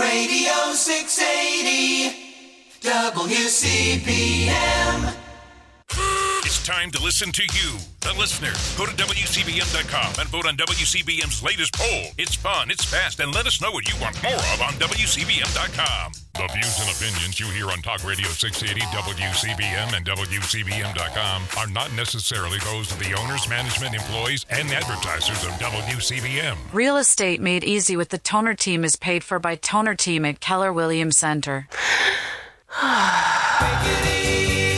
Radio 680 WCBM. It's time to listen to you, the listener. Go to WCBM.com and vote on WCBM's latest poll. It's fun, it's fast, and let us know what you want more of on WCBM.com. The views and opinions you hear on Talk Radio 680, WCBM, and WCBM.com are not necessarily those of the owners, management, employees, and advertisers of WCBM. Real estate made easy with the Toner Team is paid for by Toner Team at Keller Williams Center. Make it easy.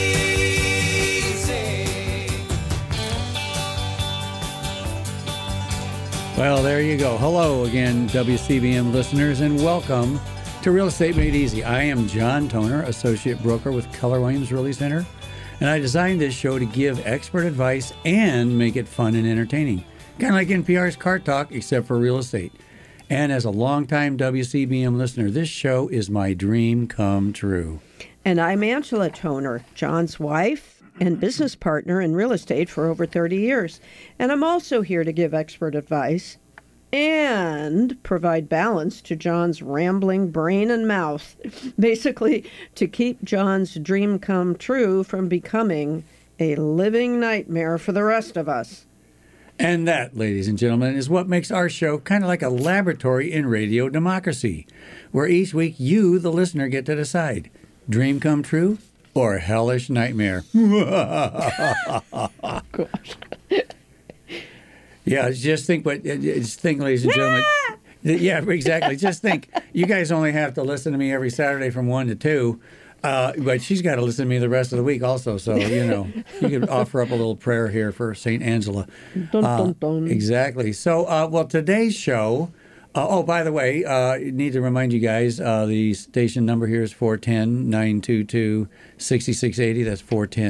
Well, there you go. Hello again, WCBM listeners, and welcome to Real Estate Made Easy. I am John Toner, Associate Broker with Keller Williams Realty Center, and I designed this show to give expert advice and make it fun and entertaining. Kind of like NPR's Cart Talk, except for real estate. And as a longtime WCBM listener, this show is my dream come true. And I'm Angela Toner, John's wife and business partner in real estate for over 30 years. And I'm also here to give expert advice and provide balance to John's rambling brain and mouth. Basically, to keep John's dream come true from becoming a living nightmare for the rest of us. And that, ladies and gentlemen, is what makes our show kind of like a laboratory in radio democracy, where each week you, the listener, get to decide. Dream come true or hellish nightmare? Gosh. Yeah, just think, ladies and gentlemen. Yeah, exactly. Just think, you guys only have to listen to me every Saturday from 1 to 2, but she's got to listen to me the rest of the week also. So, you could offer up a little prayer here for St. Angela. Dun, dun, dun. Exactly. So, well, today's show, by the way, I need to remind you guys, the station number here is 410-922-6680. That's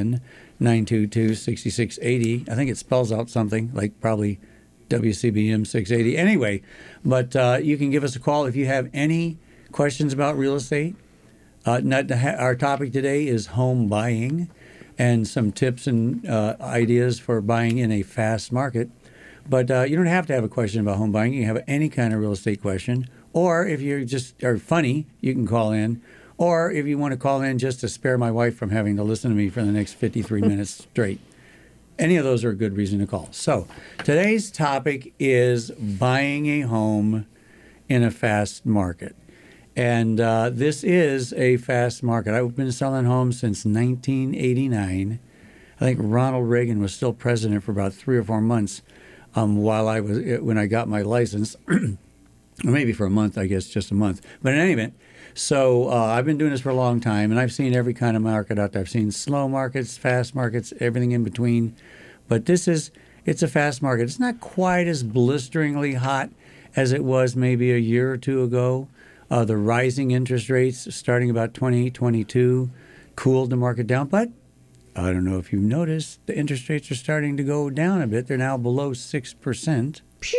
410-922-6680. I think it spells out something like probably WCBM 680. Anyway, but you can give us a call if you have any questions about real estate. Our topic today is home buying and some tips and ideas for buying in a fast market. But you don't have to have a question about home buying. You can have any kind of real estate question. Or if you just are funny, you can call in. Or if you want to call in just to spare my wife from having to listen to me for the next 53 minutes straight. Any of those are a good reason to call. So today's topic is buying a home in a fast market. And this is a fast market. I've been selling homes since 1989. I think Ronald Reagan was still president for about 3 or 4 months. When I got my license, or maybe for a month, I guess just a month. But in any event, so I've been doing this for a long time, and I've seen every kind of market out there. I've seen slow markets, fast markets, everything in between. But it's a fast market. It's not quite as blisteringly hot as it was maybe a year or two ago. The rising interest rates starting about 2022 cooled the market down, but I don't know if you've noticed, the interest rates are starting to go down a bit. They're now below 6%.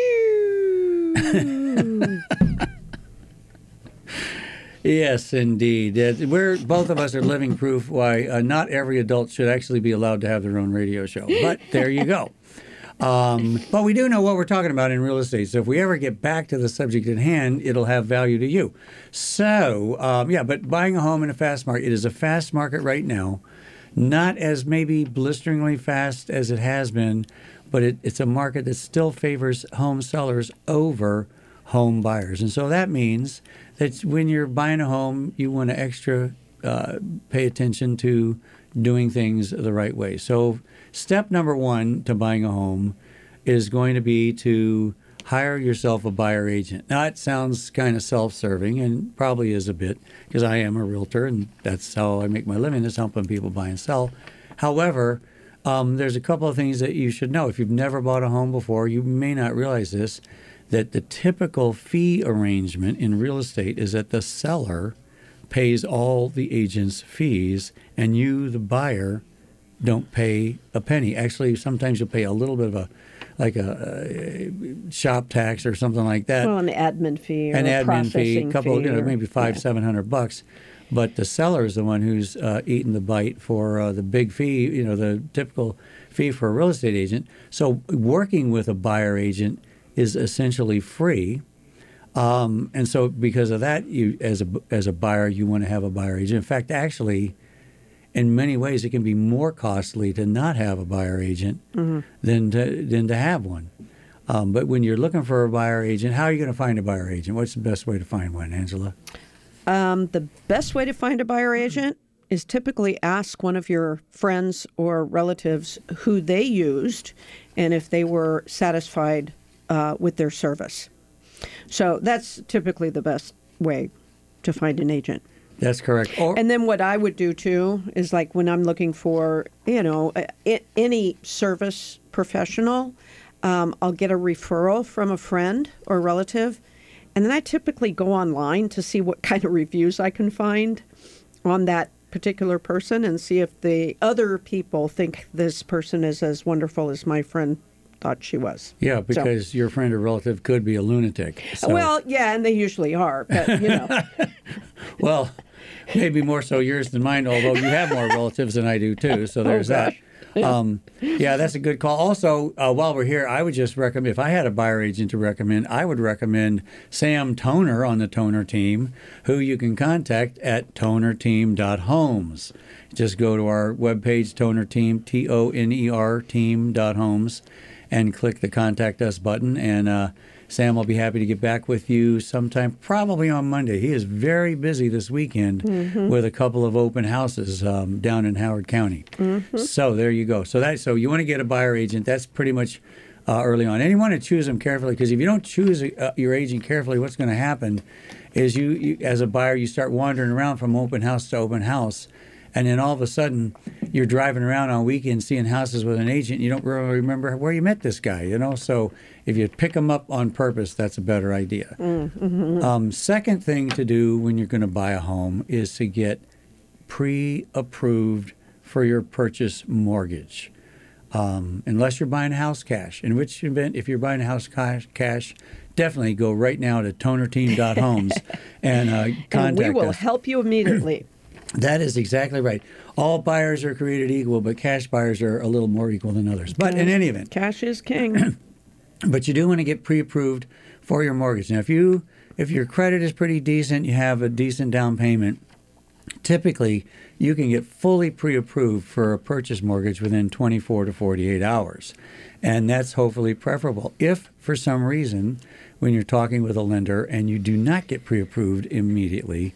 Yes, indeed. Both of us are living proof why not every adult should actually be allowed to have their own radio show. But there you go. But we do know what we're talking about in real estate. So if we ever get back to the subject at hand, it'll have value to you. So, but buying a home in a fast market, it is a fast market right now. Not as maybe blisteringly fast as it has been, but it's a market that still favors home sellers over home buyers. And so that means that when you're buying a home, you want to pay attention to doing things the right way. So step number 1 to buying a home is going to be to hire yourself a buyer agent. Now, it sounds kind of self-serving and probably is a bit because I am a realtor and that's how I make my living, is helping people buy and sell. However, there's a couple of things that you should know. If you've never bought a home before, you may not realize this, that the typical fee arrangement in real estate is that the seller pays all the agent's fees and you, the buyer, don't pay a penny. Actually, sometimes you'll pay a little bit of a shop tax or something like that. Well, an admin fee or an a admin processing fee, or, maybe $500-700. But the seller is the one who's eating the bite for the big fee, the typical fee for a real estate agent. So working with a buyer agent is essentially free. And so because of that, you as a buyer, you want to have a buyer agent. In fact, actually, in many ways, it can be more costly to not have a buyer agent than to have one. But when you're looking for a buyer agent, how are you going to find a buyer agent? What's the best way to find one, Angela? The best way to find a buyer agent is typically ask one of your friends or relatives who they used and if they were satisfied with their service. So that's typically the best way to find an agent. That's correct. And then what I would do too is like when I'm looking for, any service professional, I'll get a referral from a friend or relative. And then I typically go online to see what kind of reviews I can find on that particular person and see if the other people think this person is as wonderful as my friend thought she was. Yeah, because your friend or relative could be a lunatic. So. Well, yeah, and they usually are, but Well, maybe more so yours than mine, although you have more relatives than I do too, so there's that. Yeah, that's a good call. Also, while we're here, I would just recommend, if I had a buyer agent to recommend, I would recommend Sam Toner on the Toner team, who you can contact at tonerteam.homes. Just go to our webpage, Toner Team, TONER team.homes, and click the Contact Us button, and Sam will be happy to get back with you sometime, probably on Monday. He is very busy this weekend with a couple of open houses down in Howard County. So there you go. So you want to get a buyer agent. That's pretty much early on. And you want to choose them carefully, because if you don't choose your agent carefully, what's going to happen is you, as a buyer, you start wandering around from open house to open house. And then all of a sudden, you're driving around on weekends seeing houses with an agent. You don't really remember where you met this guy, So if you pick them up on purpose, that's a better idea. Second thing to do when you're going to buy a home is to get pre-approved for your purchase mortgage. Unless you're buying a house cash. In which event, if you're buying a house cash, definitely go right now to tonerteam.homes and contact us. And we will help you immediately. That is exactly right. All buyers are created equal, but cash buyers are a little more equal than others. But in any event, cash is king. But you do want to get pre-approved for your mortgage. Now, if your credit is pretty decent, you have a decent down payment, typically you can get fully pre-approved for a purchase mortgage within 24 to 48 hours. And that's hopefully preferable. If for some reason, when you're talking with a lender and you do not get pre-approved immediately,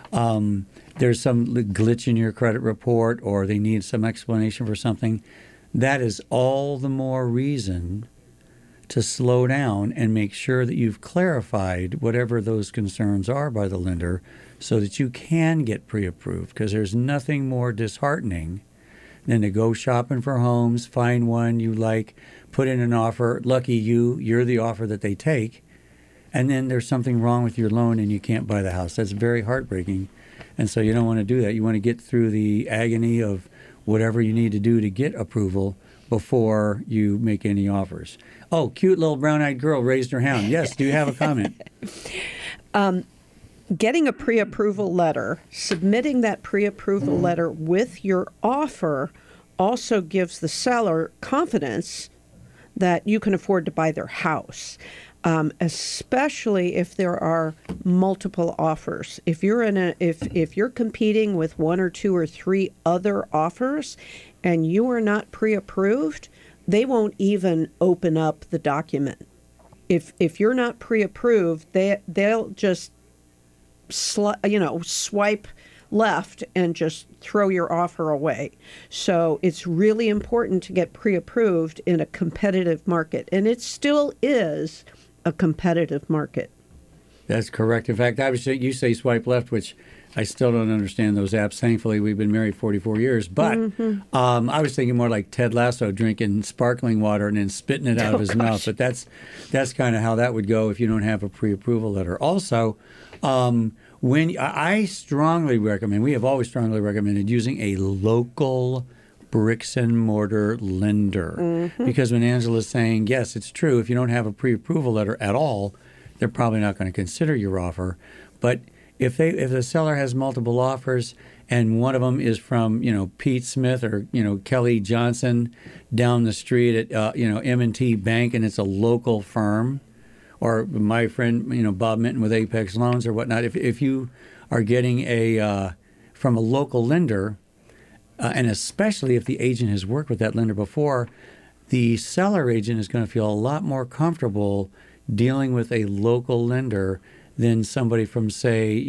there's some glitch in your credit report or they need some explanation for something, that is all the more reason to slow down and make sure that you've clarified whatever those concerns are by the lender so that you can get pre-approved, because there's nothing more disheartening than to go shopping for homes, find one you like, put in an offer, lucky you're the offer that they take, and then there's something wrong with your loan and you can't buy the house. That's very heartbreaking. And so you don't want to do that. You want to get through the agony of whatever you need to do to get approval before you make any offers. Oh, cute little brown-eyed girl raised her hand. Yes, do you have a comment? Getting a pre-approval letter, submitting that pre-approval letter with your offer also gives the seller confidence that you can afford to buy their house. Especially if there are multiple offers. If you're if you're competing with one or two or three other offers and you are not pre-approved, they won't even open up the document. If you're not pre-approved, they'll just swipe left and just throw your offer away. So it's really important to get pre-approved in a competitive market, and it still is a competitive market. That's correct. In fact, you say swipe left, which I still don't understand those apps. Thankfully, we've been married 44 years. But I was thinking more like Ted Lasso drinking sparkling water and then spitting it out of his mouth. But that's kind of how that would go if you don't have a pre-approval letter. Also, when I strongly recommend, we have always strongly recommended using a local bricks and mortar lender. Because when Angela's saying, yes, it's true, if you don't have a pre-approval letter at all, they're probably not going to consider your offer. But if the seller has multiple offers and one of them is from, Pete Smith or, Kelly Johnson down the street at, M&T Bank, and it's a local firm, or my friend, Bob Minton with Apex Loans or whatnot. If you are getting from a local lender, and especially if the agent has worked with that lender before, the seller agent is going to feel a lot more comfortable dealing with a local lender than somebody from, say,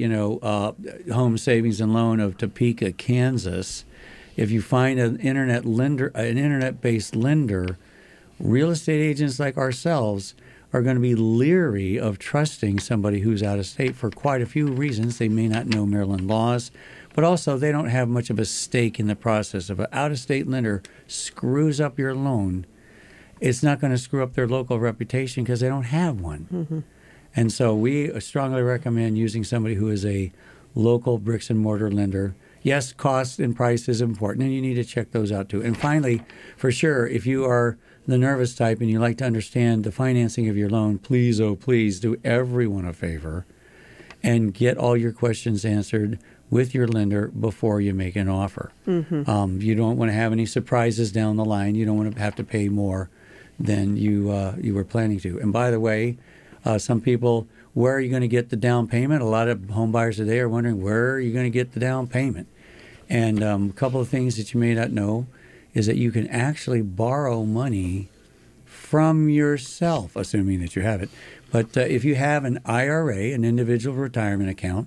Home Savings and Loan of Topeka, Kansas. If you find an internet-based lender, real estate agents like ourselves are going to be leery of trusting somebody who's out of state for quite a few reasons. They may not know Maryland laws, but also they don't have much of a stake in the process. If an out-of-state lender screws up your loan, it's not going to screw up their local reputation because they don't have one. Mm-hmm. And so we strongly recommend using somebody who is a local bricks and mortar lender. Yes, cost and price is important, and you need to check those out too. And finally, for sure, if you are the nervous type and you like to understand the financing of your loan, please, oh please, do everyone a favor and get all your questions answered with your lender before you make an offer. Mm-hmm. You don't want to have any surprises down the line. You don't want to have to pay more than you were planning to. And by the way, some people, where are you going to get the down payment? A lot of home buyers today are wondering, where are you going to get the down payment? And a couple of things that you may not know is that you can actually borrow money from yourself, assuming that you have it. But if you have an IRA, an individual retirement account,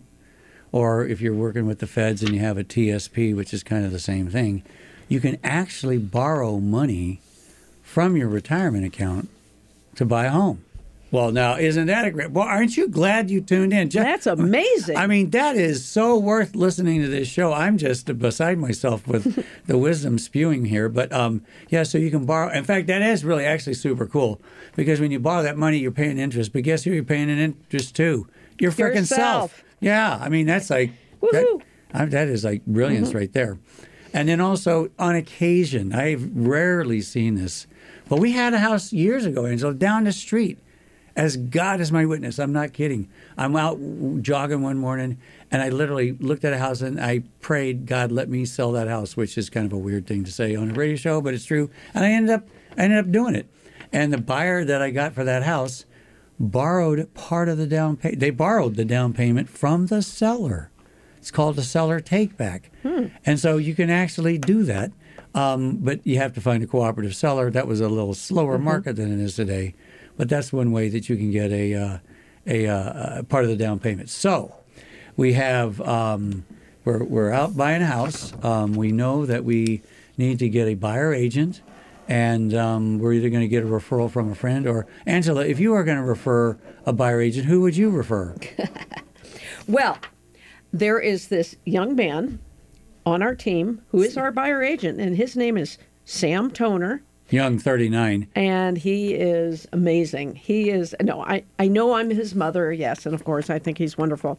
or if you're working with the feds and you have a TSP, which is kind of the same thing, you can actually borrow money from your retirement account to buy a home. Well, now, isn't that a great... Well, aren't you glad you tuned in? That's amazing. I mean, that is so worth listening to this show. I'm just beside myself with the wisdom spewing here. But, yeah, so you can borrow... In fact, that is really actually super cool because when you borrow that money, you're paying interest. But guess who you're paying an interest to? Your freaking self. Yeah, I mean, that's like... That is like brilliance right there. And then also, on occasion, I've rarely seen this, but we had a house years ago, Angela, down the street. As God is my witness, I'm not kidding. I'm out jogging one morning, and I literally looked at a house, and I prayed, God, let me sell that house, which is kind of a weird thing to say on a radio show, but it's true. And I ended up doing it. And the buyer that I got for that house borrowed part of the down payment. They borrowed the down payment from the seller. It's called a seller take-back. And so you can actually do that, but you have to find a cooperative seller. That was a little slower market than it is today. But that's one way that you can get a part of the down payment. So we have we're out buying a house. We know that we need to get a buyer agent, and we're either going to get a referral from a friend or Angela. If you are going to refer a buyer agent, who would you refer? Well, there is this young man on our team who is our buyer agent, and his name is Sam Toner. Young, 39. And he is amazing. He is, I know I'm his mother, yes, and of course I think he's wonderful.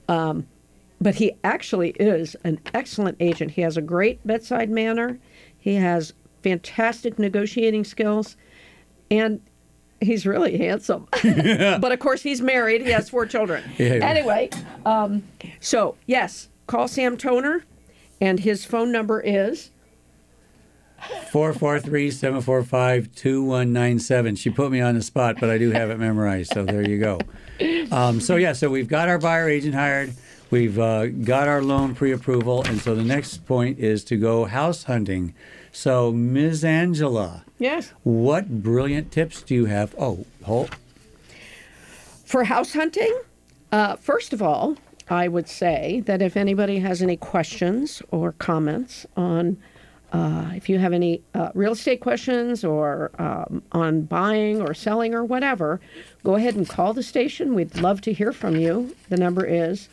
But he actually is an excellent agent. He has a great bedside manner. He has fantastic negotiating skills. And he's really handsome. But of course he's married. He has 4 children. Yeah. Anyway, so yes, call Sam Toner. And his phone number is 443-745-2197. She put me on the spot, but I do have it memorized, so there you go. So we've got our buyer agent hired. We've got our loan pre-approval, and so the next point is to go house hunting. So, Ms. Angela. Yes. What brilliant tips do you have? For house hunting, first of all, I would say that if anybody has any questions or comments on if you have any real estate questions or on buying or selling or whatever, go ahead and call the station. We'd love to hear from you. The number is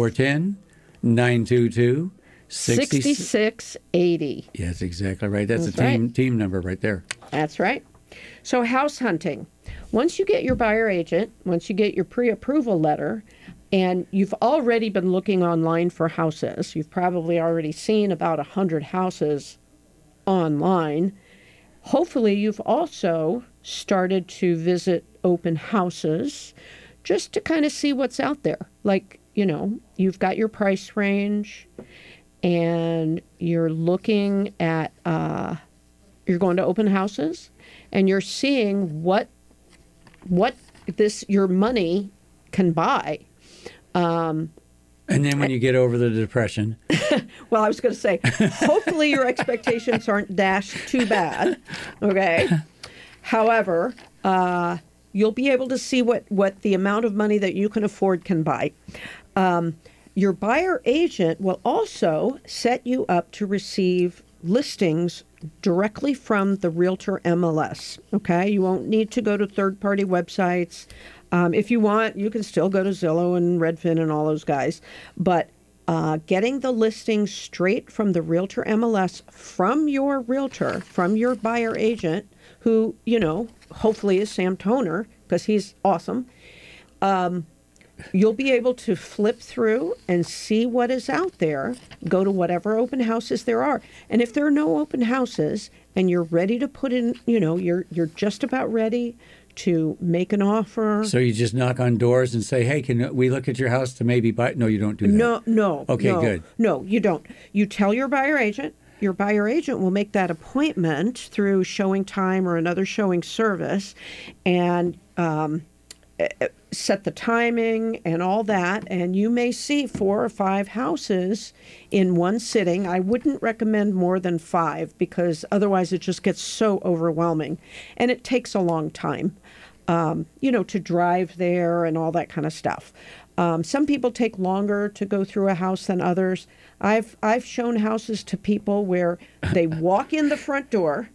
410-922-6680. Yeah, that's exactly right. That's a team number right there. That's right. So house hunting. Once you get your buyer agent, once you get your pre-approval letter, and you've already been looking online for houses, you've probably already seen about 100 houses online. Hopefully, you've also started to visit open houses just to kind of see what's out there. Like, you've got your price range and you're looking at, you're going to open houses and you're seeing what your money can buy. And then when you get over the depression, Well, I was going to say, hopefully your expectations aren't dashed too bad. Okay. However, you'll be able to see what the amount of money that you can afford can buy. Your buyer agent will also set you up to receive listings directly from the Realtor MLS. Okay. You won't need to go to third-party websites. If you want, you can still go to Zillow and Redfin and all those guys. But getting the listings straight from the Realtor MLS from your realtor, from your buyer agent, who, hopefully is Sam Toner, because he's awesome, you'll be able to flip through and see what is out there, go to whatever open houses there are. And if there are no open houses and you're ready to put in, you're just about ready to make an offer. So you just knock on doors and say, hey, can we look at your house to maybe buy? No, you don't do that. No. Okay, good. No, you don't. You tell your buyer agent. Your buyer agent will make that appointment through Showing Time or another showing service and set the timing and all that. And you may see 4 or 5 houses in one sitting. I wouldn't recommend more than 5 because otherwise it just gets so overwhelming. And it takes a long time, to drive there and all that kind of stuff. Some people take longer to go through a house than others. I've shown houses to people where they walk in the front door,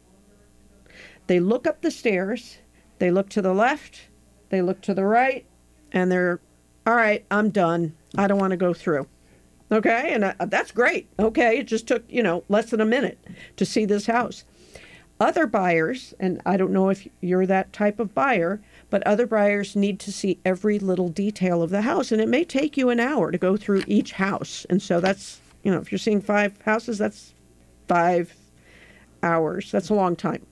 they look up the stairs, they look to the left, they look to the right, and they're, all right, I'm done. I don't want to go through. Okay, and that's great. Okay, it just took, less than a minute to see this house. Other buyers, and I don't know if you're that type of buyer, but other buyers need to see every little detail of the house, and it may take you an hour to go through each house. And so that's, if you're seeing 5 houses, that's 5 hours. That's a long time.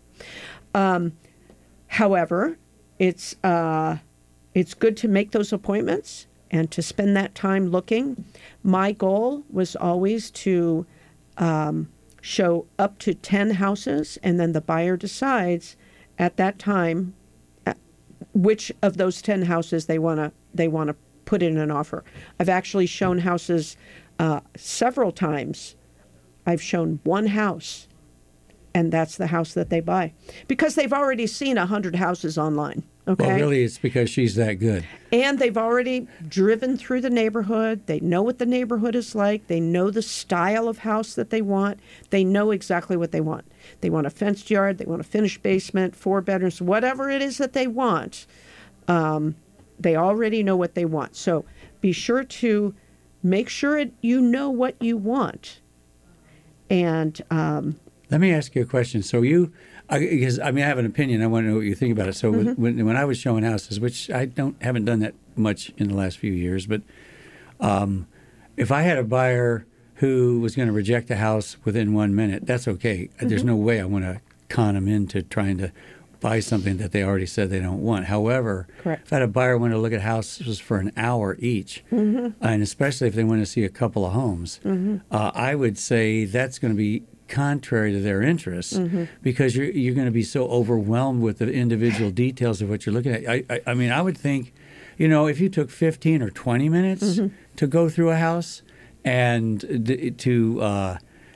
However, it's good to make those appointments and to spend that time looking. My goal was always to show up to 10 houses, and then the buyer decides at that time which of those 10 houses they want to put in an offer. I've actually shown houses several times. I've shown one house, and that's the house that they buy because they've already seen 100 houses online. Okay. Well, really, it's because she's that good. And they've already driven through the neighborhood. They know what the neighborhood is like. They know the style of house that they want. They know exactly what they want. They want a fenced yard. They want a finished basement, 4 bedrooms, whatever it is that they want. They already know what they want. So be sure to make sure you know what you want. And let me ask you a question. So because I have an opinion. I want to know what you think about it. So when I was showing houses, which I haven't done that much in the last few years, but if I had a buyer who was going to reject a house within 1 minute, that's okay. There's no way I want to con them into trying to buy something that they already said they don't want. However, correct. If I had a buyer want to look at houses for an hour each, and especially if they want to see a couple of homes, I would say that's going to be contrary to their interests because you're going to be so overwhelmed with the individual details of what you're looking at. I would think, if you took 15 or 20 minutes to go through a house and to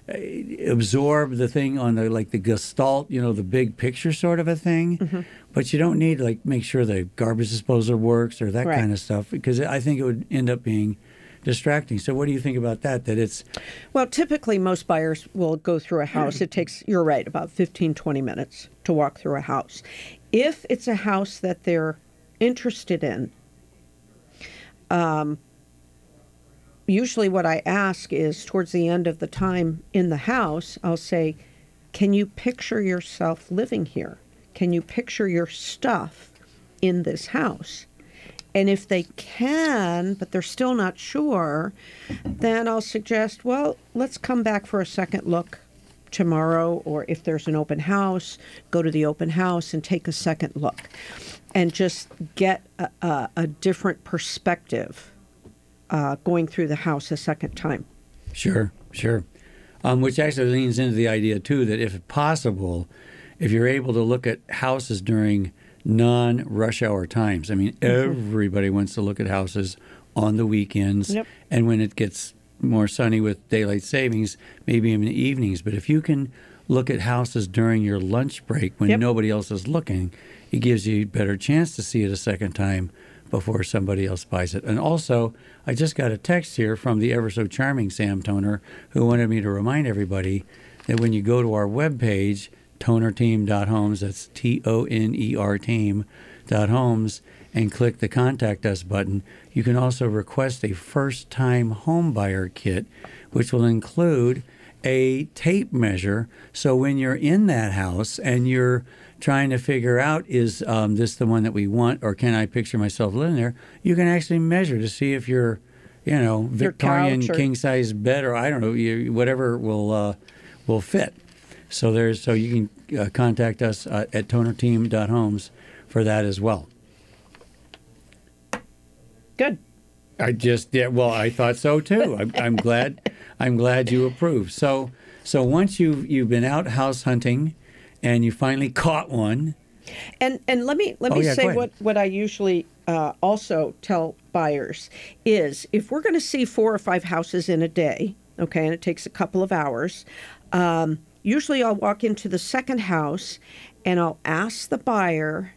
absorb the thing on the gestalt, the big picture sort of a thing, but you don't need make sure the garbage disposal works or that kind of stuff because I think it would end up being distracting. So what do you think about that? Well, typically most buyers will go through a house. It takes, you're right, about 15, 20 minutes to walk through a house. If it's a house that they're interested in, usually what I ask is towards the end of the time in the house, I'll say, can you picture yourself living here? Can you picture your stuff in this house? And if they can, but they're still not sure, then I'll suggest, well, let's come back for a second look tomorrow, or if there's an open house, go to the open house and take a second look and just get a different perspective going through the house a second time. Sure. Which actually leans into the idea, too, that if possible, if you're able to look at houses during non-rush hour times. I mean, everybody wants to look at houses on the weekends, Yep. and when it gets more sunny with daylight savings, maybe in the evenings. But if you can look at houses during your lunch break when Yep. nobody else is looking, it gives you a better chance to see it a second time before somebody else buys it. And also, I just got a text here from the ever so charming Sam Toner, who wanted me to remind everybody that when you go to our webpage, tonerteam.homes, that's TONER team.homes, and click the Contact Us button, you can also request a first-time home buyer kit, which will include a tape measure. So when you're in that house and you're trying to figure out, is this the one that we want, or can I picture myself living there, you can actually measure to see if your, Victorian couch or- king-size bed, or I don't know, whatever will fit. So you can contact us at tonerteam.homes for that as well. Good. I thought so too. I'm glad you approve. So once you've been out house hunting and you finally caught one. And let me Oh, yeah, say go ahead. what I usually also tell buyers is, if we're going to see 4 or 5 houses in a day, okay, and it takes a couple of hours, usually I'll walk into the second house and I'll ask the buyer,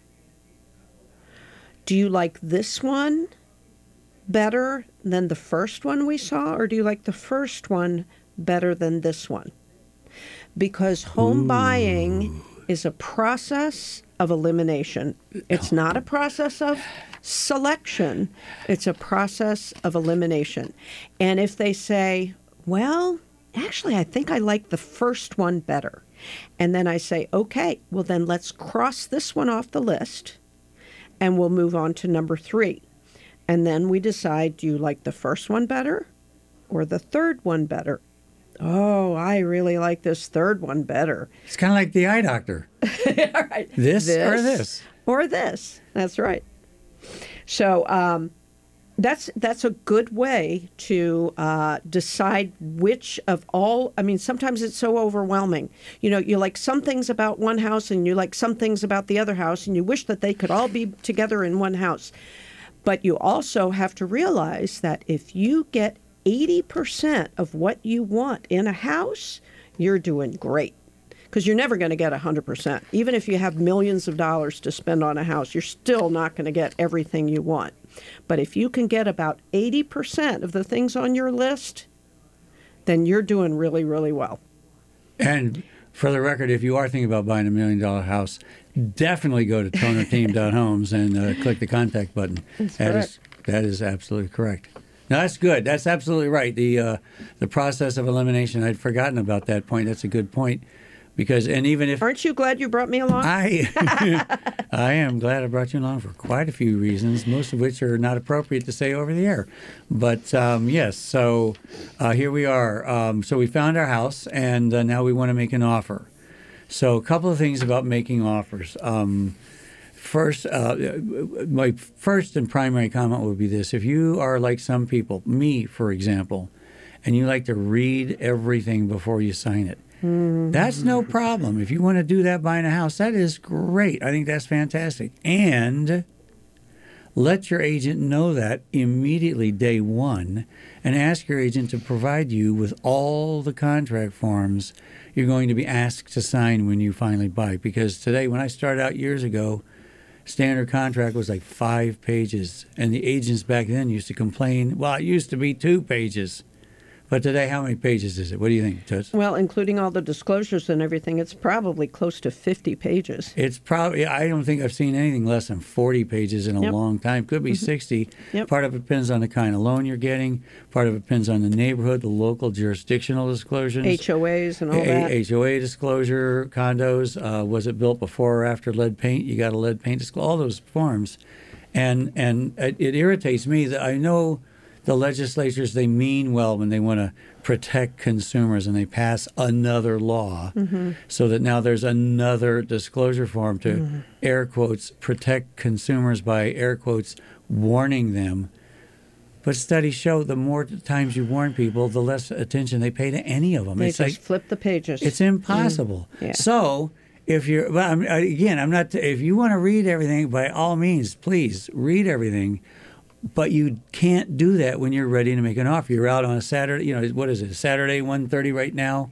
do you like this one better than the first one we saw, or do you like the first one better than this one? Because home buying is a process of elimination. It's not a process of selection. It's a process of elimination. And if they say, well, actually, I think I like the first one better. And then I say, okay, well, then let's cross this one off the list and we'll move on to number 3. And then we decide, do you like the first one better or the third one better? Oh, I really like this third one better. It's kind of like the eye doctor. All right. This or this? Or this. That's right. So that's a good way to decide which of all. I mean, sometimes it's so overwhelming. You know, you like some things about one house and you like some things about the other house, and you wish that they could all be together in one house. But you also have to realize that if you get 80% of what you want in a house, you're doing great. Because you're never going to get 100%. Even if you have millions of dollars to spend on a house, you're still not going to get everything you want. But if you can get about 80% of the things on your list, then you're doing really, really well. And for the record, if you are thinking about buying $1 million house, definitely go to tonerteam.homes and click the contact button. That's That is absolutely correct. No, that's good. That's absolutely right. The process of elimination, I'd forgotten about that point. That's a good point. Because, and even if... Aren't you glad you brought me along? I am glad I brought you along for quite a few reasons, most of which are not appropriate to say over the air. But yes, so here we are. So we found our house, and now we want to make an offer. So a couple of things about making offers. First, my first and primary comment would be this. If you are like some people, me, for example, and you like to read everything before you sign it, that's no problem. If you want to do that buying a house, that is great. I think that's fantastic. And let your agent know that immediately day one, and ask your agent to provide you with all the contract forms you're going to be asked to sign when you finally buy. Because today, when I started out years ago, standard contract was like 5 pages. And the agents back then used to complain, well, it used to be 2 pages. But today, how many pages is it? What do you think, Toots? Well, including all the disclosures and everything, it's probably close to 50 pages. It's probably, I don't think I've seen anything less than 40 pages in a Yep. long time. Could be 60. Yep. Part of it depends on the kind of loan you're getting. Part of it depends on the neighborhood, the local jurisdictional disclosures. HOAs and all that. HOA disclosure, condos. Was it built before or after lead paint? You got a lead paint disclosure, all those forms. And it irritates me that I know the legislatures, they mean well when they want to protect consumers, and they pass another law so that now there's another disclosure form to, air quotes, protect consumers by, air quotes, warning them. But studies show the more times you warn people, the less attention they pay to any of them. They It's just flip the pages. it's impossible. Yeah. So if you're, well, again, I'm not. If you want to read everything, by all means, please read everything. But you can't do that when you're ready to make an offer. You're out on a Saturday. You know, what is it? Saturday, 1:30 right now,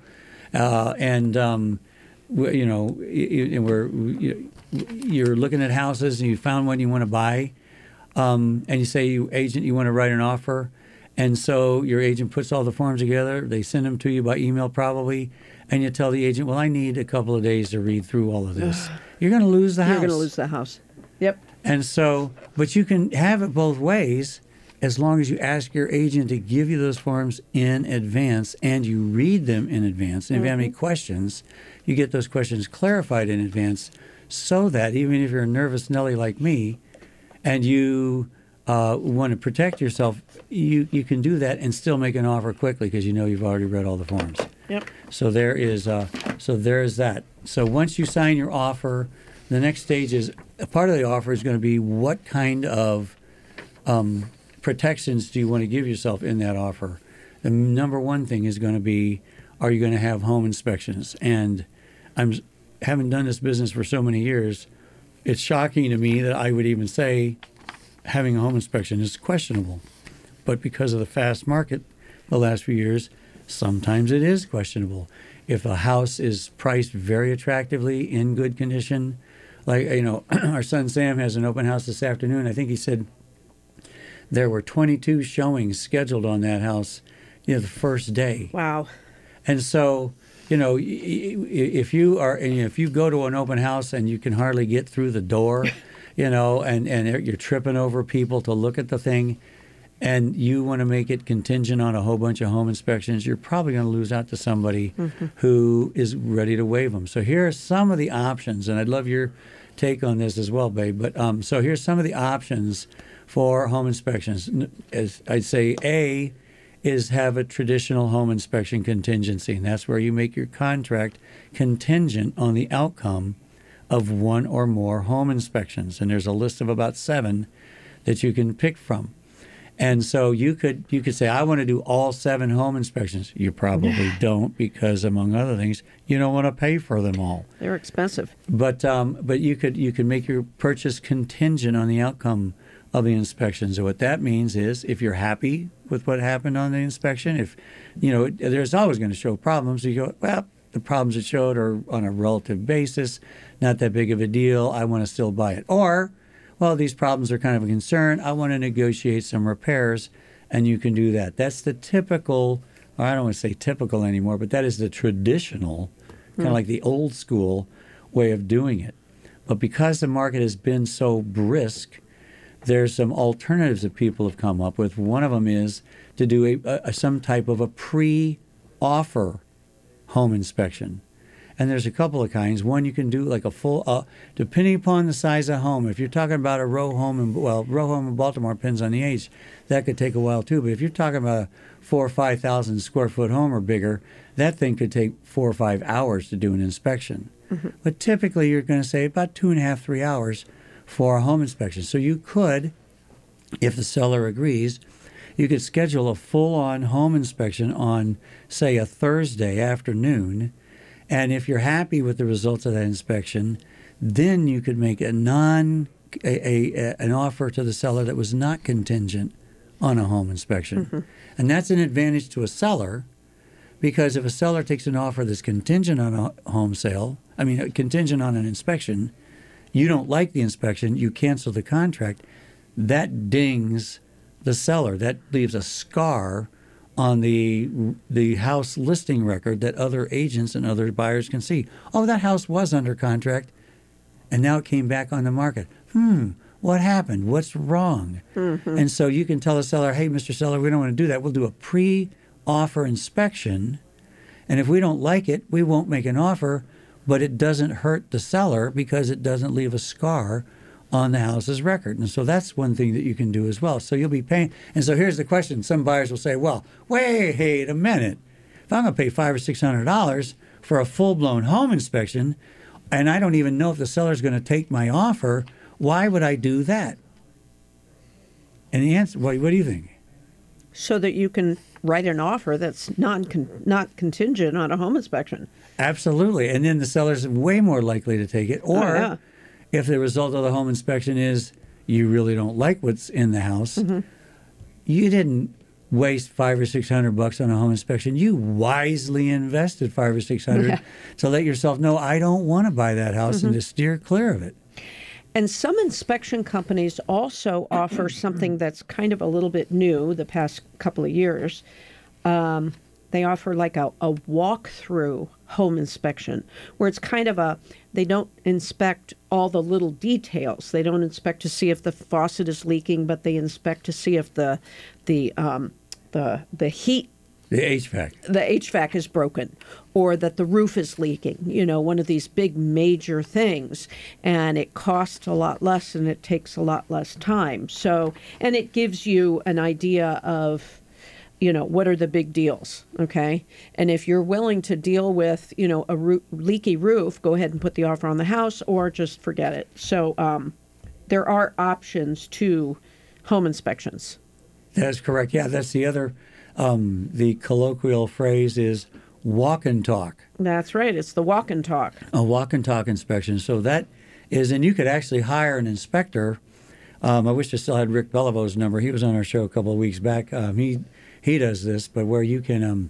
you're looking at houses and you found one you want to buy, and you say, agent, you want to write an offer, and so your agent puts all the forms together. They send them to you by email probably, and you tell the agent, well, I need a couple of days to read through all of this. You're going to lose the house. You're going to lose the house. Yep. And so, but you can have it both ways as long as you ask your agent to give you those forms in advance and you read them in advance. And if you have any questions, you get those questions clarified in advance so that even if you're a nervous Nelly like me and you want to protect yourself, you can do that and still make an offer quickly because you know you've already read all the forms. Yep. So there is that. So once you sign your offer, the next stage is a part of the offer is going to be what kind of protections do you want to give yourself in that offer. The number one thing is going to be, are you going to have home inspections? And having done this business for so many years, it's shocking to me that I would even say having a home inspection is questionable. But because of the fast market the last few years, sometimes it is questionable. If a house is priced very attractively, in good condition, like, our son Sam has an open house this afternoon. I think he said there were 22 showings scheduled on that house, the first day. Wow. And so, if you go to an open house and you can hardly get through the door, and you're tripping over people to look at the thing, and you want to make it contingent on a whole bunch of home inspections, you're probably going to lose out to somebody who is ready to waive them. So here are some of the options, and I'd love your take on this as well, babe. But so here's some of the options for home inspections. As I'd say, A is have a traditional home inspection contingency, and that's where you make your contract contingent on the outcome of one or more home inspections. And there's a list of about 7 that you can pick from. And so you could say, I want to do all 7 home inspections. You probably don't, because among other things, you don't want to pay for them all. They're expensive. But you could make your purchase contingent on the outcome of the inspections. And what that means is, if you're happy with what happened on the inspection, if there's always going to show problems, so you go, well, the problems it showed are on a relative basis, not that big of a deal. I want to still buy it. Or, well, these problems are kind of a concern. I want to negotiate some repairs, and you can do that. That's the typical, or I don't want to say typical anymore, but that is the traditional, kind of like the old school way of doing it. But because the market has been so brisk, there's some alternatives that people have come up with. One of them is to do some type of a pre-offer home inspection. And there's a couple of kinds. One, you can do like a full, depending upon the size of home. If you're talking about a row home in Baltimore, depends on the age, that could take a while too. But if you're talking about a 4,000 or 5,000 square foot home or bigger, that thing could take 4 or 5 hours to do an inspection. But typically, you're going to say about 2.5, 3 hours for a home inspection. So you could, if the seller agrees, you could schedule a full-on home inspection on, say, a Thursday afternoon. And if you're happy with the results of that inspection, then you could make an offer to the seller that was not contingent on a home inspection. And that's an advantage to a seller, because if a seller takes an offer that's contingent on a home sale, contingent on an inspection, you don't like the inspection, you cancel the contract, that dings the seller. That leaves a scar on the house listing record that other agents and other buyers can see. Oh, that house was under contract, and now it came back on the market. What happened? What's wrong? And so you can tell the seller, hey, Mr. Seller, we don't want to do that. We'll do a pre-offer inspection, and if we don't like it, we won't make an offer, but it doesn't hurt the seller because it doesn't leave a scar on the house's record. And so that's one thing that you can do as well. So you'll be paying. And so here's the question. Some buyers will say, well, wait a minute. If I'm going to pay $500 or $600 for a full-blown home inspection, and I don't even know if the seller's going to take my offer, why would I do that? And the answer, what do you think? so that you can write an offer that's not contingent on a home inspection. Absolutely. And then the seller's way more likely to take it. Or if the result of the home inspection is you really don't like what's in the house, you didn't waste $500 or $600 on a home inspection. You wisely invested $500 or $600 to let yourself know, I don't want to buy that house, and to steer clear of it. And some inspection companies also offer something that's kind of a little bit new the past couple of years. They offer like a walk-through home inspection, where it's kind of they don't inspect all the little details. They don't inspect to see if the faucet is leaking, but they inspect to see if the heat, the HVAC is broken, or that the roof is leaking, one of these big major things. And it costs a lot less and it takes a lot less time. So, and it gives you an idea of, what are the big deals, okay? And if you're willing to deal with, a leaky roof, go ahead and put the offer on the house or just forget it. So there are options to home inspections. That's correct. Yeah, that's the other, the colloquial phrase is walk and talk. That's right. It's the walk and talk. A walk and talk inspection. So that is, and you could actually hire an inspector. I wish I still had Rick Belivo's number. He was on our show a couple of weeks back. He does this, but where you can,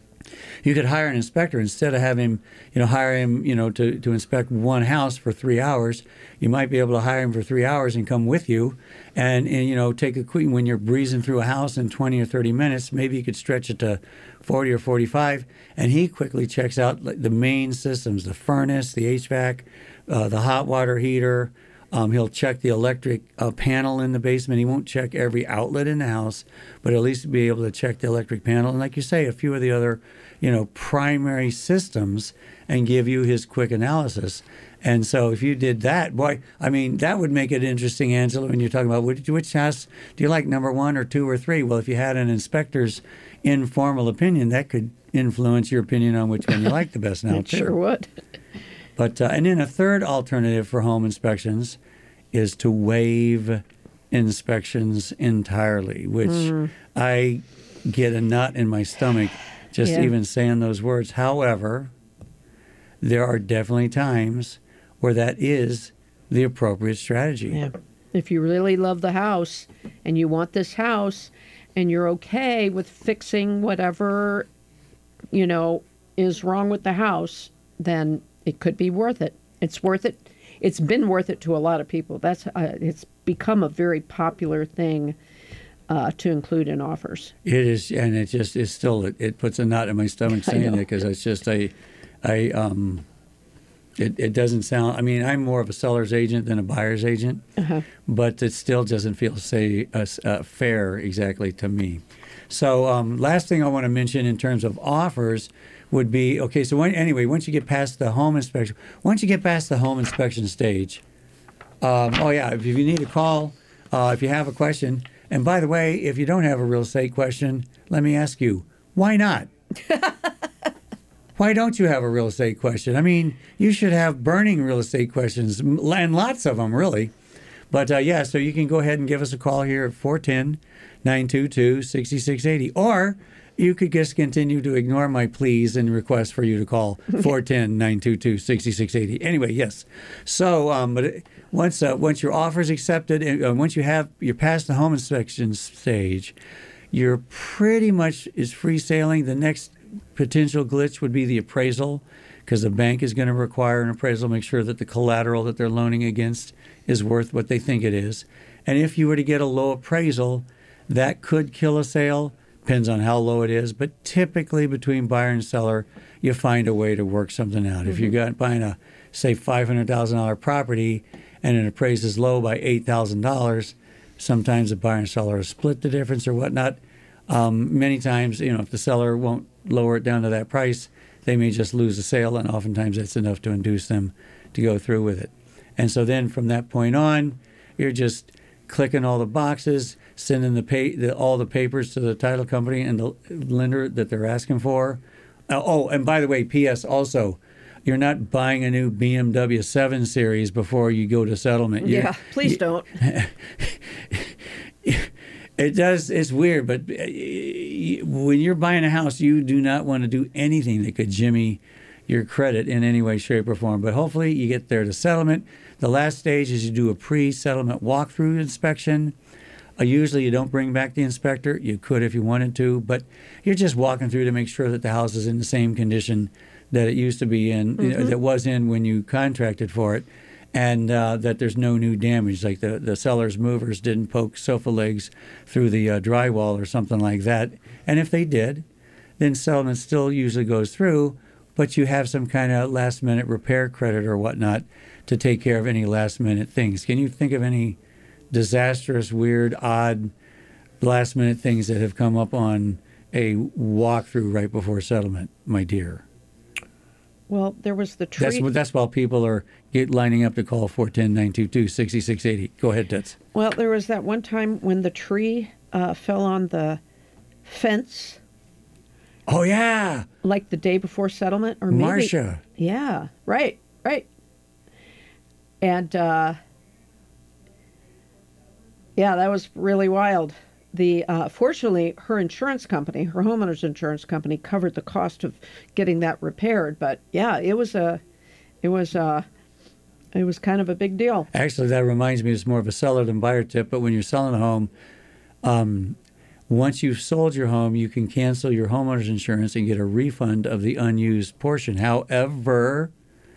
you could hire an inspector instead of having him, hire him, to inspect one house for 3 hours. You might be able to hire him for 3 hours and come with you, and take a quick, when you're breezing through a house in 20 or 30 minutes, maybe you could stretch it to 40 or 45, and he quickly checks out the main systems, the furnace, the HVAC, the hot water heater. He'll check the electric panel in the basement. He won't check every outlet in the house, but at least be able to check the electric panel. And like you say, a few of the other, primary systems, and give you his quick analysis. And so if you did that, boy, that would make it interesting, Angela, when you're talking about which house do you like, number 1 or 2 or 3? Well, if you had an inspector's informal opinion, that could influence your opinion on which one you like the best now, It too. sure would. But and then a third alternative for home inspections is to waive inspections entirely, which I get a knot in my stomach just even saying those words. However, there are definitely times where that is the appropriate strategy. Yeah. If you really love the house and you want this house and you're okay with fixing whatever, is wrong with the house, then it could be worth it. It's worth it. It's been worth it to a lot of people. It's become a very popular thing to include in offers. It is, and it just is still. It puts a knot in my stomach saying it, because it's just it doesn't sound. I'm more of a seller's agent than a buyer's agent, but it still doesn't feel fair exactly to me. So last thing I want to mention in terms of offers would be, okay, so once you get past the home inspection, stage, if you need a call, if you have a question, and by the way, if you don't have a real estate question, let me ask you, why not? Why don't you have a real estate question? You should have burning real estate questions, and lots of them, really. But so you can go ahead and give us a call here at 410-922-6680, or you could just continue to ignore my pleas and request for you to call 410-922-6680. Anyway, yes. So, but once your offer is accepted, and once you're past the home inspection stage, you're pretty much is free sailing. The next potential glitch would be the appraisal, because the bank is going to require an appraisal, make sure that the collateral that they're loaning against is worth what they think it is. And if you were to get a low appraisal, that could kill a sale. Depends on how low it is, but typically between buyer and seller, you find a way to work something out. If you're buying a, say, $500,000 property and it appraises low by $8,000, sometimes the buyer and seller will split the difference or whatnot. Many times, if the seller won't lower it down to that price, they may just lose the sale, and oftentimes that's enough to induce them to go through with it. And so then from that point on, you're just clicking all the boxes, sending all the papers to the title company and the lender that they're asking for. And by the way, P.S. also, you're not buying a new BMW 7 Series before you go to settlement. Please don't. It does. It's weird, but when you're buying a house, you do not want to do anything that could jimmy your credit in any way, shape, or form. But hopefully you get there to settlement. The last stage is you do a pre-settlement walkthrough inspection. Usually you don't bring back the inspector. You could if you wanted to, but you're just walking through to make sure that the house is in the same condition that it used to be in, that was in when you contracted for it, and that there's no new damage, like the seller's movers didn't poke sofa legs through the drywall or something like that. And if they did, then settlement still usually goes through, but you have some kind of last-minute repair credit or whatnot to take care of any last-minute things. Can you think of any disastrous, weird, odd, last-minute things that have come up on a walkthrough right before settlement, my dear? Well, there was the tree. That's while people are lining up to call 410-922-6680. Go ahead, Toots. Well, there was that one time when the tree fell on the fence. Oh, yeah. Like the day before settlement, or maybe. Marcia. Yeah, right. And, yeah, that was really wild. Fortunately, her insurance company, her homeowner's insurance company, covered the cost of getting that repaired. But yeah, it was kind of a big deal. Actually, that reminds me, it's more of a seller than buyer tip. But when you're selling a home, once you've sold your home, you can cancel your homeowner's insurance and get a refund of the unused portion. However,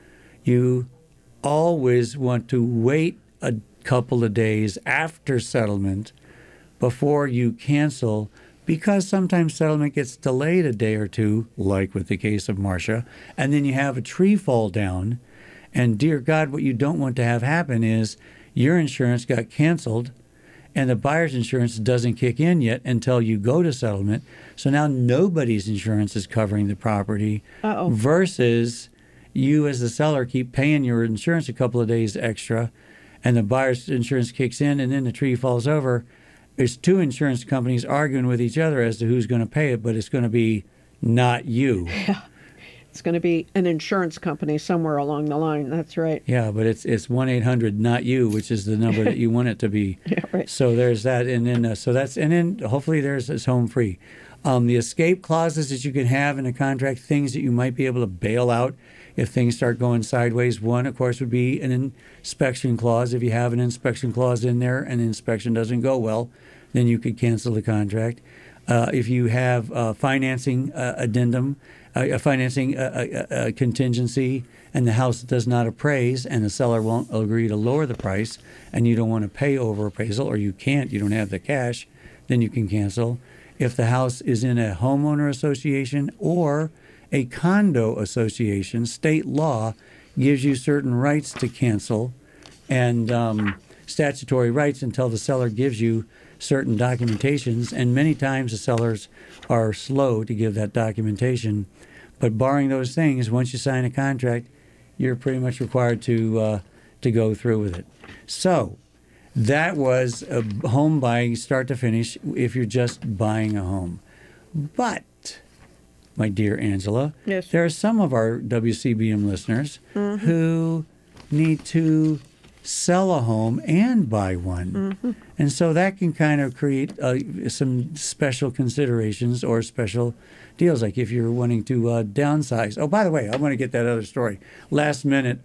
you always want to wait a couple of days after settlement before you cancel, because sometimes settlement gets delayed a day or two, like with the case of Marcia, and then you have a tree fall down. And dear God, what you don't want to have happen is your insurance got canceled and the buyer's insurance doesn't kick in yet until you go to settlement. So now nobody's insurance is covering the property. Versus you as the seller keep paying your insurance a couple of days extra, and the buyer's insurance kicks in, and then the tree falls over. There's two insurance companies arguing with each other as to who's going to pay it, but it's going to be not you. Yeah, it's going to be an insurance company somewhere along the line. That's right. Yeah, but it's 1-800-NOT-YOU, which is the number that you want it to be. Yeah, right. So there's that, and then hopefully it's home free. The escape clauses that you can have in a contract, things that you might be able to bail out if things start going sideways. One, of course, would be an inspection clause. If you have an inspection clause in there and the inspection doesn't go well, then you could cancel the contract. If you have a financing addendum, a financing contingency, and the house does not appraise and the seller won't agree to lower the price, and you don't want to pay over appraisal, or you don't have the cash, then you can cancel. If the house is in a homeowner association or a condo association, state law gives you certain rights to cancel and statutory rights until the seller gives you certain documentations. And many times the sellers are slow to give that documentation. But barring those things, once you sign a contract, you're pretty much required to go through with it. So that was a home buying start to finish if you're just buying a home. But my dear Angela, yes, there are some of our WCBM listeners who need to sell a home and buy one. And so that can kind of create some special considerations or special deals, like if you're wanting to downsize. Oh, by the way, I want to get that other story. Last minute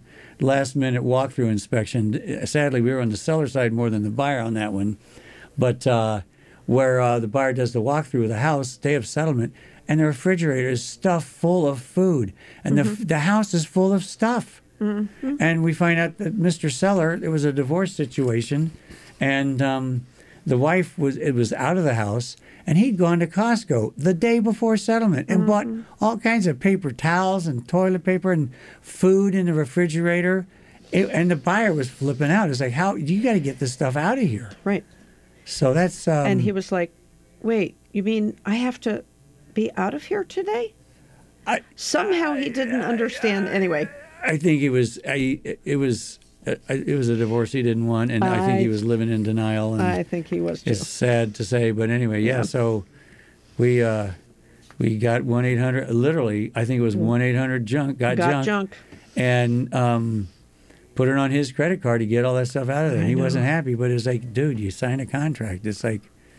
walkthrough inspection. Sadly, we were on the seller side more than the buyer on that one. But where the buyer does the walkthrough of the house, day of settlement, and the refrigerator is stuffed full of food, and the house is full of stuff. And we find out that Mr. Seller, it was a divorce situation, and the wife was out of the house, and he'd gone to Costco the day before settlement and bought all kinds of paper towels and toilet paper and food in the refrigerator. And the buyer was flipping out. It's like, how you got to get this stuff out of here, right? So that's and he was like, "Wait, you mean I have to be out of here today?" Somehow he didn't understand. Anyway, I think it was a divorce he didn't want, and I think he was living in denial. And I think he was too. It's sad to say, but anyway, yeah. So we got 1-800. Literally, I think it was 1-800 got junk, and put it on his credit card to get all that stuff out of there. And he wasn't happy, but it was like, dude, you signed a contract. It's like,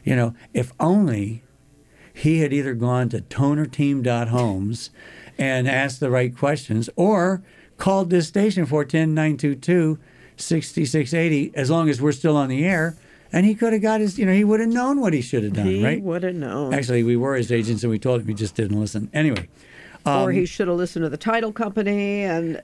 If only he had either gone to tonerteam.homes and asked the right questions or called this station 410-922-6680, as long as we're still on the air, and he could have got his, he would have known what he should have done, right? He would have known. Actually, we were his agents, and we told him he just didn't listen. Anyway. Or he should have listened to the title company and,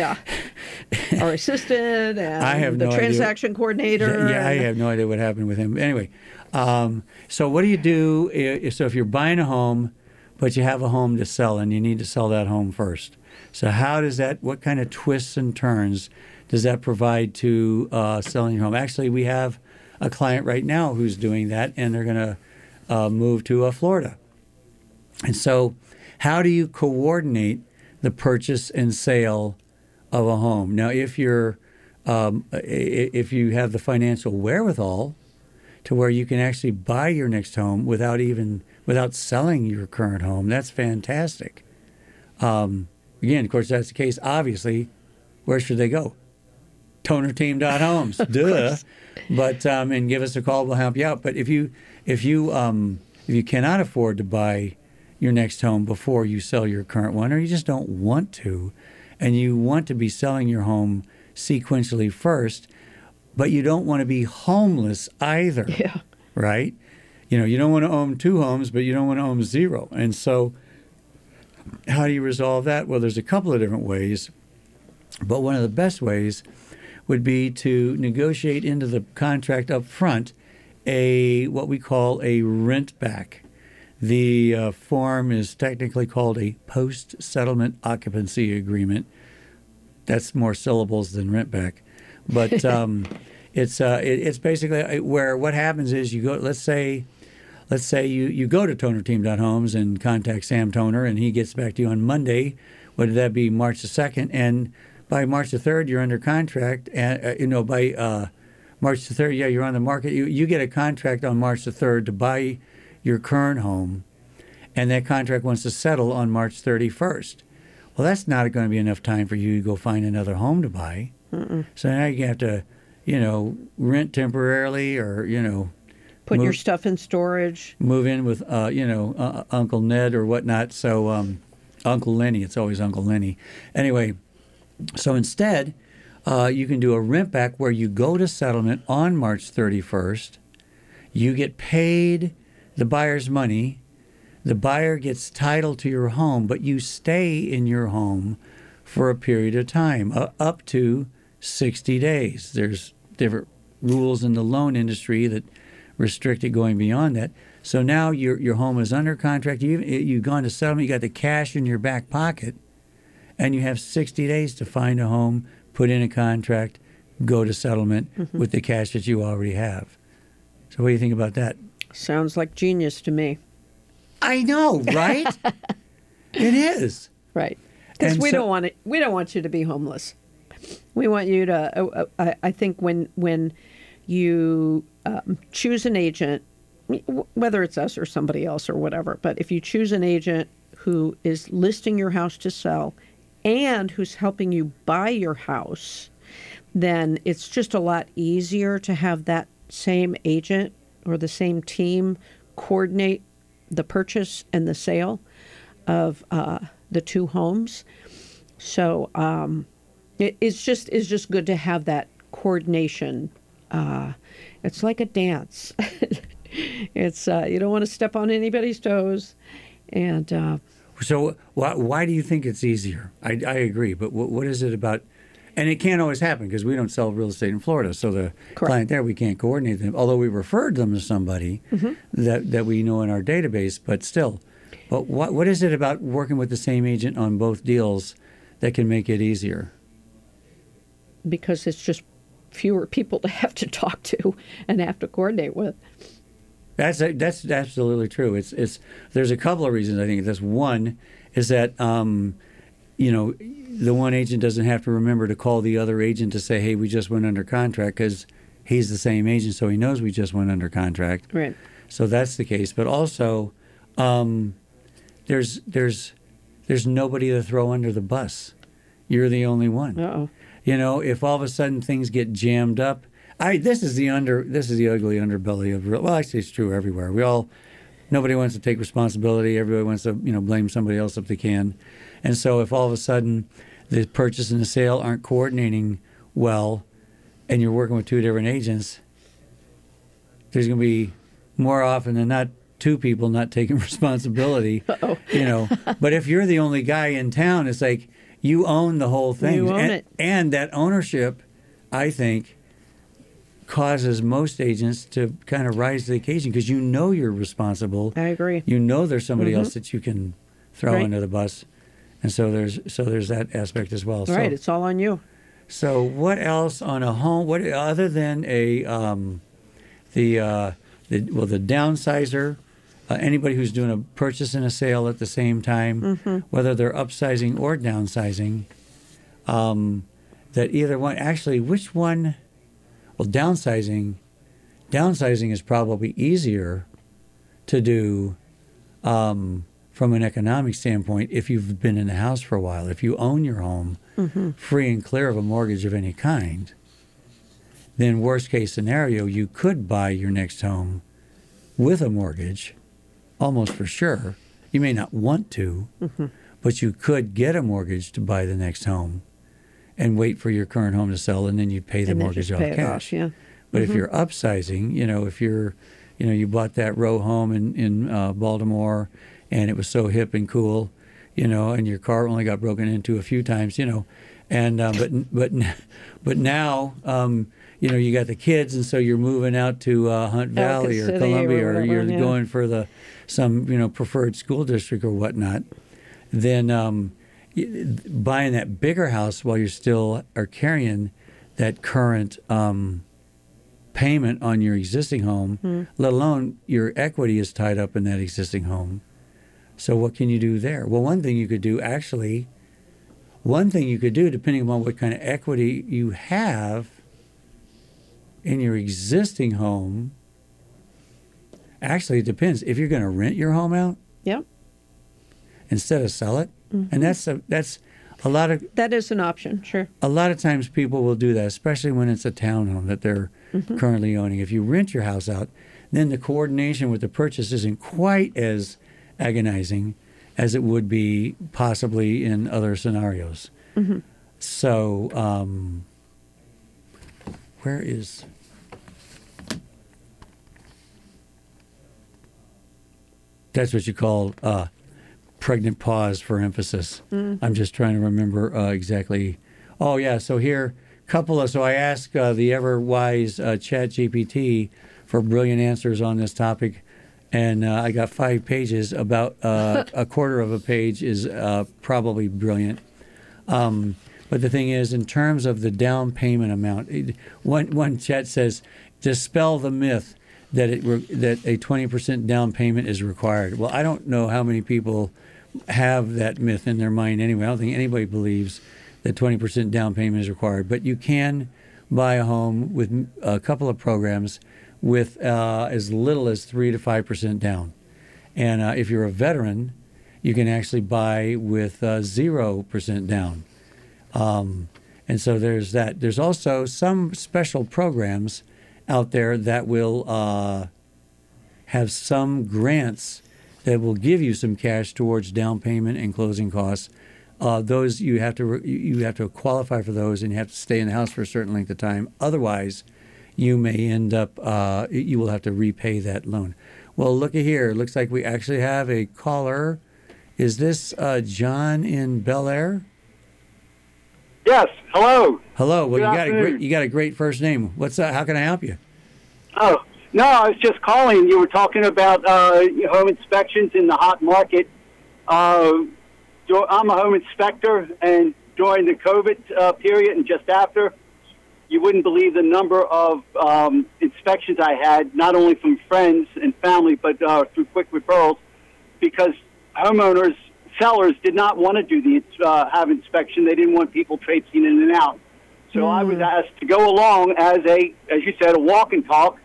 our assistant and I have the no transaction coordinator. Yeah, I have no idea what happened with him. Anyway, so what do you do? So if you're buying a home, but you have a home to sell and you need to sell that home first. So what kind of twists and turns does that provide to selling your home? Actually, we have a client right now who's doing that, and they're going to move to Florida. And so how do you coordinate the purchase and sale of a home? Now, if you have the financial wherewithal to where you can actually buy your next home without selling your current home, that's fantastic. Again, of course, that's the case. Obviously, where should they go? Tonerteam.homes. Duh. But and give us a call. We'll help you out. But if you cannot afford to buy your next home before you sell your current one, or you just don't want to, and you want to be selling your home sequentially first, but you don't want to be homeless either. Yeah. Right? You don't want to own 2 homes, but you don't want to own 0. And so how do you resolve that? Well, there's a couple of different ways, but one of the best ways would be to negotiate into the contract up front what we call a rent back. The form is technically called a post-settlement occupancy agreement. That's more syllables than rent back, but it's basically where what happens is you go. Let's say you go to tonerteam.homes and contact Sam Toner, and he gets back to you on Monday. What did that be? March the 2nd, and by March the 3rd, you're under contract, and by March the 3rd, you're on the market. You get a contract on March the 3rd to buy your current home, and that contract wants to settle on March 31st. Well, that's not going to be enough time for you to go find another home to buy. Mm-mm. So now you have to, rent temporarily, or put your stuff in storage. Move in with, Uncle Ned or whatnot. So Uncle Lenny, it's always Uncle Lenny. Anyway, so instead, you can do a rent back where you go to settlement on March 31st. You get paid the buyer's money. The buyer gets title to your home, but you stay in your home for a period of time, up to 60 days. There's different rules in the loan industry that restrict it going beyond that. So now your home is under contract. You've gone to settlement. You got the cash in your back pocket, and you have 60 days to find a home, put in a contract, go to settlement with the cash that you already have. So what do you think about that? Sounds like genius to me. I know, right? It is. Right. Because we don't want you to be homeless. We want you to. I think when you choose an agent, whether it's us or somebody else or whatever, but if you choose an agent who is listing your house to sell and who's helping you buy your house, then it's just a lot easier to have that same agent or the same team coordinate the purchase and the sale of the 2 homes. So it's just good to have that coordination. It's like a dance. It's you don't want to step on anybody's toes, and so why do you think it's easier? I agree, but what is it about? And it can't always happen because we don't sell real estate in Florida. So the client there, we can't coordinate them. Although we referred them to somebody that we know in our database, but still. But what is it about working with the same agent on both deals that can make it easier? Because it's just fewer people to have to talk to and have to coordinate with. That's absolutely true. It's there's a couple of reasons I think. This one is that the one agent doesn't have to remember to call the other agent to say, hey, we just went under contract, because he's the same agent, so he knows we just went under contract. Right. So that's the case. But also, there's nobody to throw under the bus. You're the only one. Uh-oh. If all of a sudden things get jammed up, This is the ugly underbelly of real. Well, actually, it's true everywhere. Nobody wants to take responsibility. Everybody wants to, blame somebody else if they can. And so, if all of a sudden the purchase and the sale aren't coordinating well, and you're working with two different agents, there's going to be more often than not two people not taking responsibility. But if you're the only guy in town, it's like you own the whole thing. You own it. And that ownership, I think, causes most agents to kind of rise to the occasion because you're responsible. I agree. There's somebody else that you can throw under the bus, and so there's that aspect as well. Right, it's all on you. So what else on a home? What other than the downsizer? Anybody who's doing a purchase and a sale at the same time, whether they're upsizing or downsizing, that either one. Actually, which one? Well, downsizing is probably easier to do from an economic standpoint if you've been in the house for a while. If you own your home free and clear of a mortgage of any kind, then worst case scenario, you could buy your next home with a mortgage, almost for sure. You may not want to, but you could get a mortgage to buy the next home and wait for your current home to sell, and then you pay the mortgage off cash. But if you're upsizing, if you're, you bought that row home in Baltimore, and it was so hip and cool, and your car only got broken into a few times, and but now, you got the kids, and so you're moving out to Hunt Valley or Columbia, or you're going for some preferred school district or whatnot. Then buying that bigger house while you still are carrying that current payment on your existing home, let alone your equity is tied up in that existing home. So what can you do there? Well, one thing you could do, depending upon what kind of equity you have in your existing home, actually it depends. If you're going to rent your home out, instead of sell it, and that's a lot of... That is an option, sure. A lot of times people will do that, especially when it's a townhome that they're currently owning. If you rent your house out, then the coordination with the purchase isn't quite as agonizing as it would be possibly in other scenarios. So, where is... That's what you call pregnant pause for emphasis. I'm just trying to remember exactly. Oh, yeah. So here, so I asked the ever-wise ChatGPT for brilliant answers on this topic, and I got 5 pages. About a quarter of a page is probably brilliant. But the thing is, in terms of the down payment amount, one chat says, dispel the myth that a 20% down payment is required. Well, I don't know how many people have that myth in their mind anyway. I don't think anybody believes that 20% down payment is required. But you can buy a home with a couple of programs with as little as 3 to 5% down. And if you're a veteran, you can actually buy with 0% down. And so there's that. There's also some special programs out there that will have some grants that will give you some cash towards down payment and closing costs. Those you have to qualify for those, and you have to stay in the house for a certain length of time. Otherwise, you may end up you will have to repay that loan. Well, looky here. It looks like we actually have a caller. Is this John in Bel Air? Yes. Hello. Hello. Well, Good you got a great first name. What's how can I help you? Oh, no, I was just calling. You were talking about home inspections in the hot market. I'm a home inspector, and during the COVID period and just after, you wouldn't believe the number of inspections I had, not only from friends and family, but through quick referrals, because sellers did not want to do have inspection. They didn't want people traipsing in and out. So I was asked to go along as you said, a walk and talk.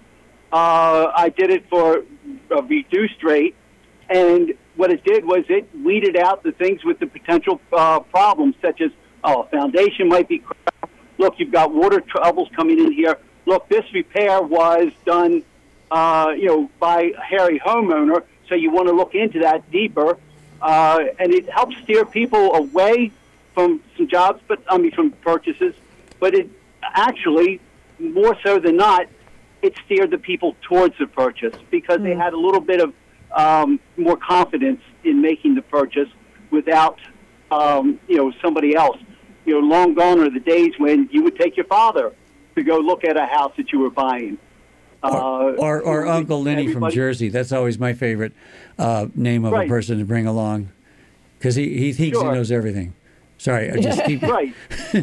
I did it for a reduced rate, and what it did was it weeded out the things with the potential problems, such as, a foundation might be crap. Look, you've got water troubles coming in here. look, this repair was done, by a hairy homeowner, so you want to look into that deeper. And it helps steer people away from some jobs, from purchases. But it actually, more so than not, it steered the people towards the purchase because they had a little bit of more confidence in making the purchase without, somebody else. Long gone are the days when you would take your father to go look at a house that you were buying. Or Uncle Lenny from Jersey. That's always my favorite name of a person to bring along because he thinks he knows everything. Sorry, I just keep... Right.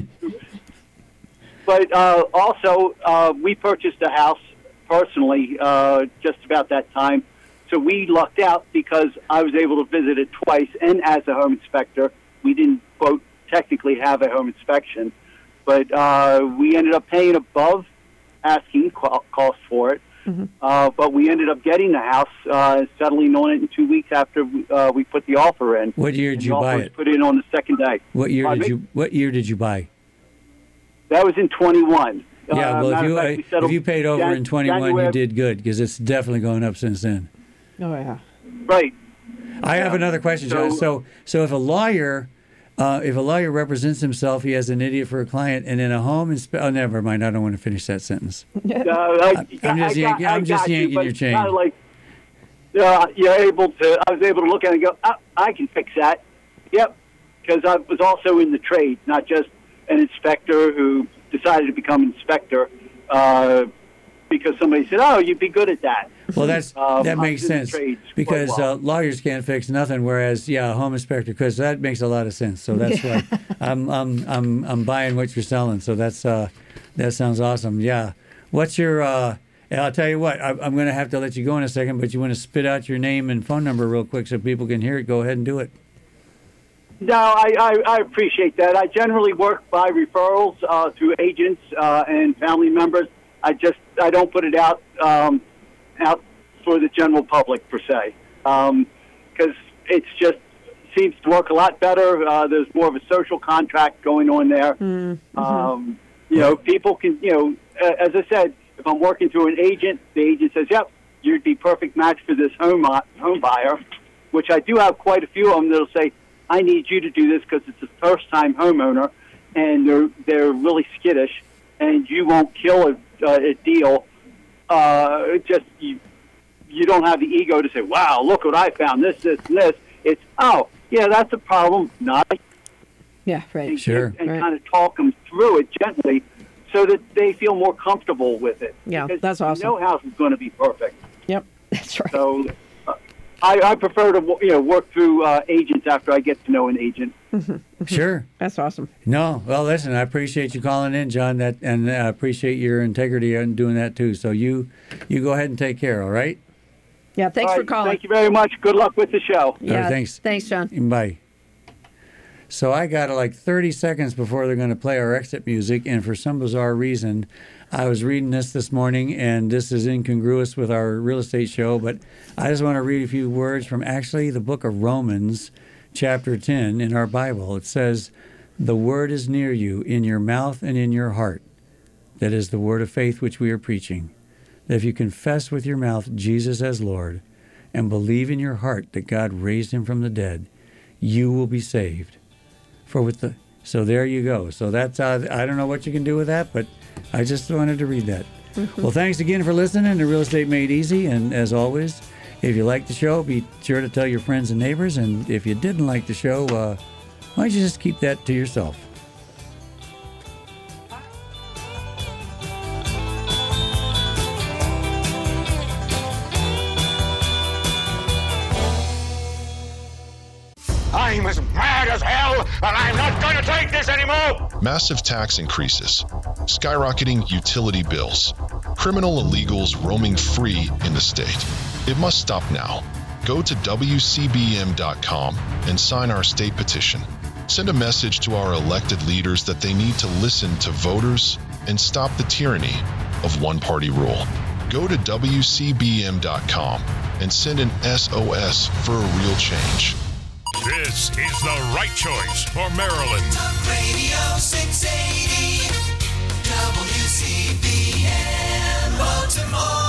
But also, we purchased a house personally just about that time. So we lucked out because I was able to visit it twice, and as a home inspector, we didn't, quote, technically have a home inspection. But we ended up paying above asking cost for it. Mm-hmm. But we ended up getting the house, settling on it in 2 weeks after we put the offer in. What year did you buy it? Put in on the second day. What year did you buy? That was in 21. Yeah, well, if you paid over in 21, you did good because it's definitely going up since then. Oh yeah. Right. I have another question, John. So if a lawyer represents himself, he has an idiot for a client, and in a home oh, never mind. I don't want to finish that sentence. I'm just yanking your chain. Kind of like, you're able to. I was able to look at it and go, I can fix that. Yep, because I was also in the trade, not just an inspector who decided to become inspector because somebody said, "Oh, you'd be good at that." Well, that makes sense because lawyers can't fix nothing, whereas a home inspector could. So that makes a lot of sense. So that's why I'm buying what you're selling. So that sounds awesome. Yeah. What's your? I'll tell you what. I'm going to have to let you go in a second, but you want to spit out your name and phone number real quick so people can hear it. Go ahead and do it. No, I appreciate that. I generally work by referrals through agents and family members. I don't put it out for the general public per se because it's just seems to work a lot better. There's more of a social contract going on there. Mm-hmm. People can, as I said, if I'm working through an agent, the agent says, "Yep, you'd be perfect match for this home buyer," which I do have quite a few of them that'll say, "I need you to do this because it's a first-time homeowner, and they're really skittish, and you won't kill a deal. You don't have the ego to say, 'Wow, look what I found! This, and this.' It's that's a problem, not." Yeah, right. And, sure. And kind of talk them through it gently, so that they feel more comfortable with it. Yeah, because that's awesome. No house is going to be perfect. Yep, that's right. So. I prefer to work through agents after I get to know an agent. Sure, that's awesome. No, well, listen, I appreciate you calling in, John, and I appreciate your integrity in doing that too. So you go ahead and take care. All right. Yeah, thanks for calling. Thank you very much. Good luck with the show. Yeah, thanks, John. Bye. So I got like 30 seconds before they're going to play our exit music, and for some bizarre reason, I was reading this morning, and this is incongruous with our real estate show, but I just want to read a few words from actually the book of Romans, chapter 10 in our Bible. It says, "The word is near you, in your mouth and in your heart." That is the word of faith which we are preaching. That if you confess with your mouth Jesus as Lord and believe in your heart that God raised him from the dead, you will be saved. So there you go. So that's I don't know what you can do with that, but I just wanted to read that. Mm-hmm. Well, thanks again for listening to Real Estate Made Easy. And as always, if you like the show, be sure to tell your friends and neighbors. And if you didn't like the show, why don't you just keep that to yourself? I'm as mad as hell, and I'm not going to take this anymore! Massive tax increases, skyrocketing utility bills, criminal illegals roaming free in the state. It must stop now. Go to WCBM.com and sign our state petition. Send a message to our elected leaders that they need to listen to voters and stop the tyranny of one-party rule. Go to WCBM.com and send an SOS for a real change. This is the right choice for Maryland. Talk Radio 680 WCBM. WCBM Baltimore.